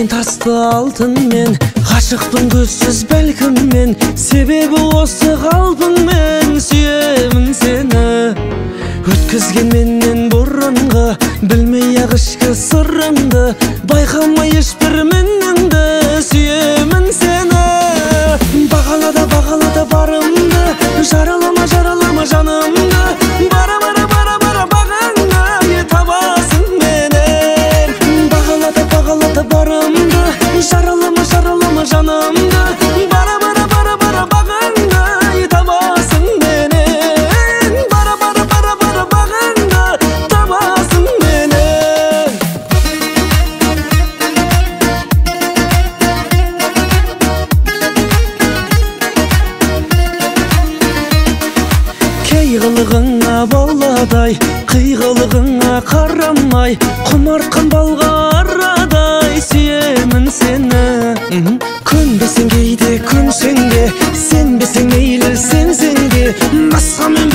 Мен тасты алтынмен, ғашықтың көзсіз бәлкім мен. Себебі осы қалпыңмен сүйемін сені. Өткізген менен бұрынғы, білмей ақ ішкі сырыңды, байқамай ешбір мініңді сүйемін сені. Бағалада барымды, жаралама жанымды. Бара бағаңа табасың менен. Бағалада барымды, жаралама жанымды. Бара бағаңа табасың менен. Бара бағаңа табасың менен. Кей қылығыңа баладай, қиғылығыңа қарамай, құмартқан балға арадай сүйемін сені. Көнбесең кейде көнсең де, сенбесең мейлі сенсең де, басқамен